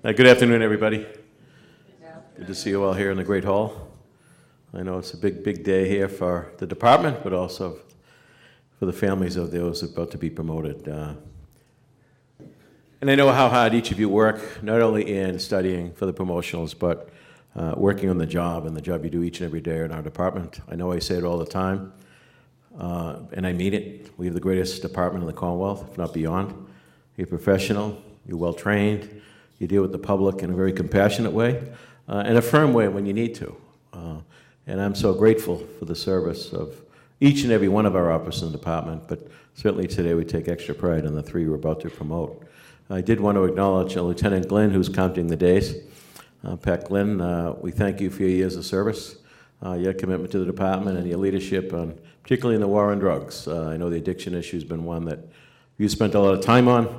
Good afternoon, everybody. Good to see you all here in the Great Hall. I know it's a big day here for the department, but also for the families of those about to be promoted. And I know how hard each of you work, not only in studying for the promotionals, but working on the job and the job you do each and every day in our department. I know I say it all the time, and I mean it. We have the greatest department in the Commonwealth, if not beyond. You're professional, you're well-trained, you deal with the public in a very compassionate way, and a firm way when you need to. And I'm so grateful for the service of each and every one of our officers in the department, but certainly today we take extra pride in the three we're about to promote. I did want to acknowledge Lieutenant Glynn, who's counting the days. Pat Glynn, we thank you for your years of service, your commitment to the department, and your leadership, particularly in the war on drugs. I know the addiction issue has been one that you spent a lot of time on.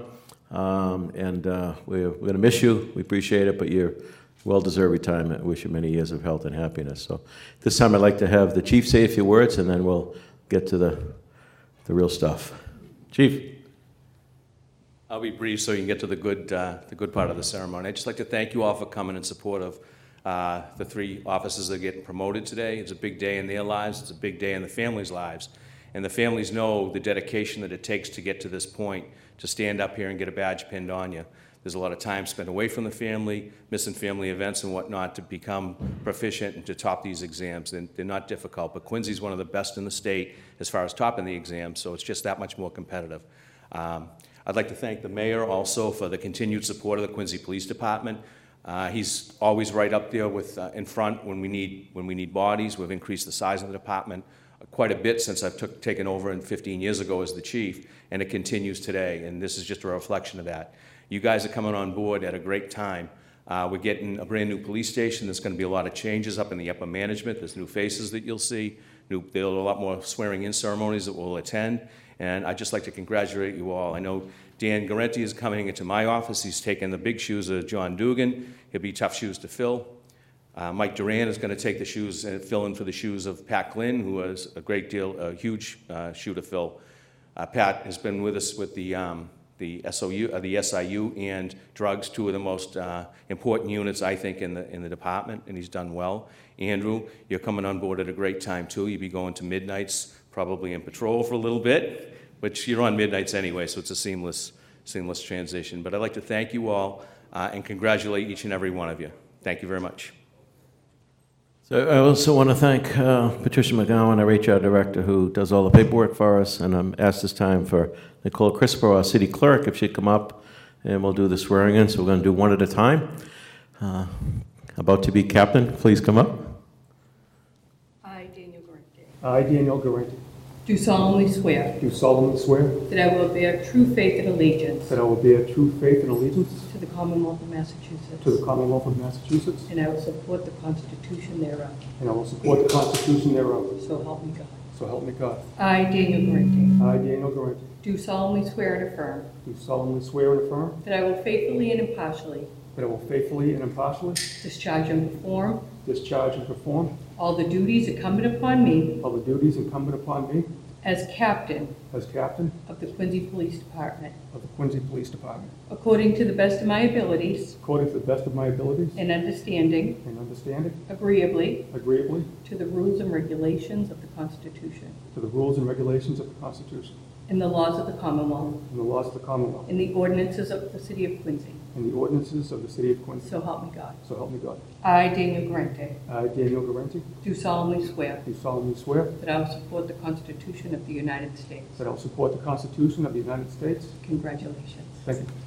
We're going to miss you. We appreciate it, but you're well-deserved retirement. I wish you many years of health and happiness. So this time I'd like to have the Chief say a few words, and then we'll get to the real stuff. Chief. I'll be brief so you can get to the good part of the ceremony. I'd just like to thank you all for coming in support of the three officers that are getting promoted today. It's a big day in their lives. It's a big day in the families' lives. And the families know the dedication that it takes to get to this point, to stand up here and get a badge pinned on you. There's a lot of time spent away from the family, missing family events and whatnot to become proficient and to top these exams. And they're not difficult, but Quincy's one of the best in the state as far as topping the exams, so it's just that much more competitive. I'd like to thank the mayor also for the continued support of the Quincy Police Department. He's always right up there with in front when we need bodies. We've increased the size of the department quite a bit since I've taken over 15 years ago as the chief, and it continues today, and this is just a reflection of that. You guys are coming on board at a great time. We're getting a brand new police station. There's going to be a lot of changes up in the upper management. There's new faces that you'll see. There are a lot more swearing-in ceremonies that we'll attend, and I'd just like to congratulate you all. I know Dan Garenti is coming into my office. He's taking the big shoes of John Dugan. He'll be tough shoes to fill. Mike Duran is going to take the shoes and fill in for the shoes of Pat Glynn, who was a huge shoe to fill. Pat has been with us with the SIU and drugs, two of the most important units, I think, in the department, and he's done well. Andrew, you're coming on board at a great time, too. You'll be going to midnights, probably in patrol for a little bit, which you're on midnights anyway, so it's a seamless transition. But I'd like to thank you all and congratulate each and every one of you. Thank you very much. So I also want to thank Patricia McGowan, our HR director, who does all the paperwork for us, and I'm asked this time for Nicole Crispo, our city clerk, if she'd come up, and we'll do the swearing in. So we're going to do one at a time. About to be captain, please come up. I, Daniel Garenti. I, Daniel Garenti. Do solemnly swear. Do solemnly swear. That I will bear true faith and allegiance. That I will bear true faith and allegiance. To the Commonwealth of Massachusetts. To the Commonwealth of Massachusetts. And I will support the Constitution thereof. And I will support the Constitution thereof. So help me God. So help me God. I, Daniel Garenti. I, Daniel Garenti. Do solemnly swear and affirm. Do solemnly swear and affirm. That I will faithfully and impartially. That I will faithfully and impartially. Discharge and perform. Discharge and perform. All the duties incumbent upon me. All the duties incumbent upon me. As captain. As captain. Of the Quincy Police Department. Of the Quincy Police Department. According to the best of my abilities. According to the best of my abilities. And understanding. And understanding. Agreeably. Agreeably. To the rules and regulations of the Constitution. To the rules and regulations of the Constitution. And the laws of the Commonwealth. And the laws of the Commonwealth. And the ordinances of the City of Quincy. And the ordinances of the City of Quincy. So help me God. So help me God. I, Daniel Garenti. I, Daniel Garenti. Do solemnly swear. Do solemnly swear. That I will support the Constitution of the United States. That I will support the Constitution of the United States. Congratulations. Thank you.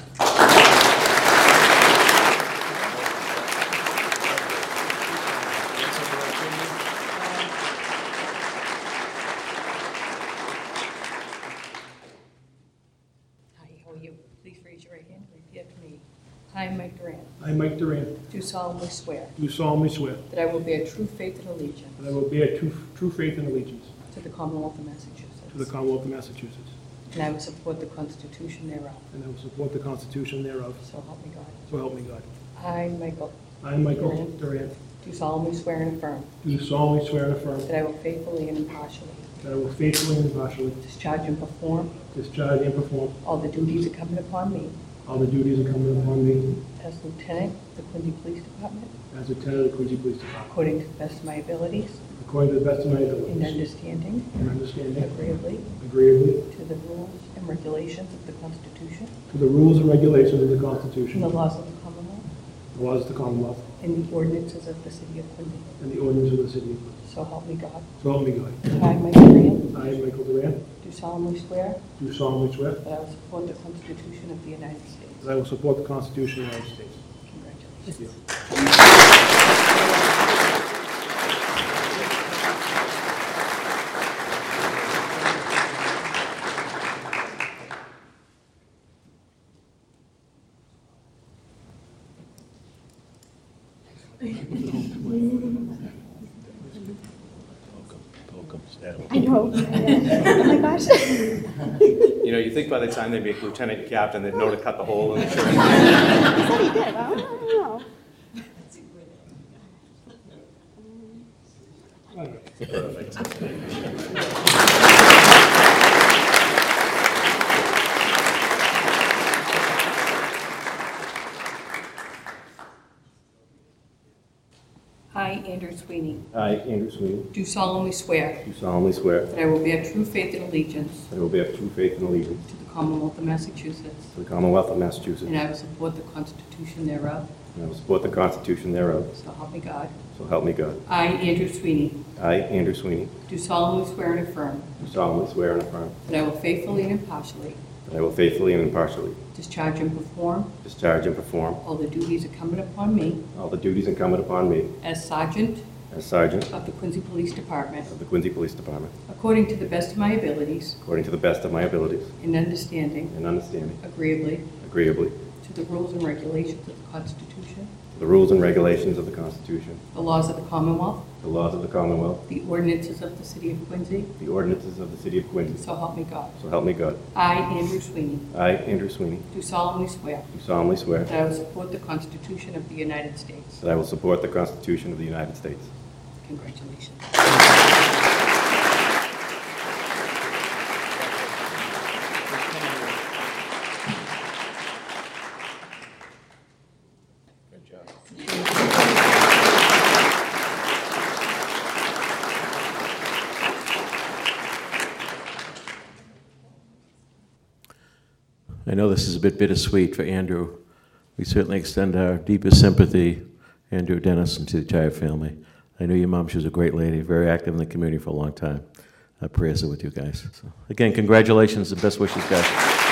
Hi, how are you? Please raise your right hand and repeat after me. I, Mike Duran. I, Mike Duran, Do solemnly swear. do solemnly swear That I will bear true faith and allegiance. that I will bear true faith and allegiance To the Commonwealth of Massachusetts. to the Commonwealth of Massachusetts, And I will support the Constitution thereof. and I will support the Constitution thereof, So help me God. so help me God. I, Michael. I, Michael Duran, Do solemnly swear and affirm. do solemnly swear and affirm That I will faithfully and impartially. that I will faithfully and impartially Discharge and perform. discharge and perform All the duties incumbent upon me. all the duties incumbent upon me As lieutenant of the Quincy Police Department, as lieutenant of the Quincy Police Department, according to the best of my abilities according to the best of my and abilities understanding, and understanding, agreeably agreeably to the rules and regulations of the Constitution to the rules and regulations of the and Constitution, the laws of the Commonwealth the laws of the Commonwealth, and the ordinances of the City of Quincy. and the ordinance of the city of Quincy. So help me God. So help me God. I, Michael Duran, I, Michael Duran, do solemnly swear do solemnly swear that I will support the Constitution of the United States. that I will support the Constitution of the United States. Congratulations. I know. Oh my gosh. You know, you think by the time they make lieutenant and captain, they'd know to cut the hole in the shirt. He said he did. I don't know. I, Andrew Sweeney, I, Andrew Sweeney, do solemnly swear do solemnly swear that I will bear true faith and allegiance that I will bear true faith and allegiance to the Commonwealth of Massachusetts, to the Commonwealth of Massachusetts, and I will support the Constitution thereof, and I will support the Constitution thereof, so help me God. so help me God. I, Andrew Sweeney, I, Andrew Sweeney, do solemnly swear and affirm do solemnly swear and affirm that I will faithfully and impartially that I will faithfully and impartially discharge and perform discharge and perform all the duties incumbent upon me all the duties incumbent upon me as Sergeant as Sergeant of the Quincy Police Department, of the Quincy Police Department, according to the best of my abilities according to the best of my abilities and understanding, and understanding, agreeably agreeably, to the rules and regulations of the Constitution, to the rules and regulations of the Constitution, the laws of the Commonwealth, the laws of the Commonwealth, the ordinances of the City of Quincy, the ordinances of the City of Quincy, so help me God. so help me God. I, Andrew Sweeney, I, Andrew Sweeney, do solemnly swear do solemnly swear that I will support the Constitution of the United States. that I will support the Constitution of the United States. Congratulations. I know this is a bit bittersweet for Andrew. We certainly extend our deepest sympathy, Andrew, Dennis, and to the entire family. I knew your mom, she was a great lady, very active in the community for a long time. Our prayers are with you guys. So, again, congratulations and best wishes, guys.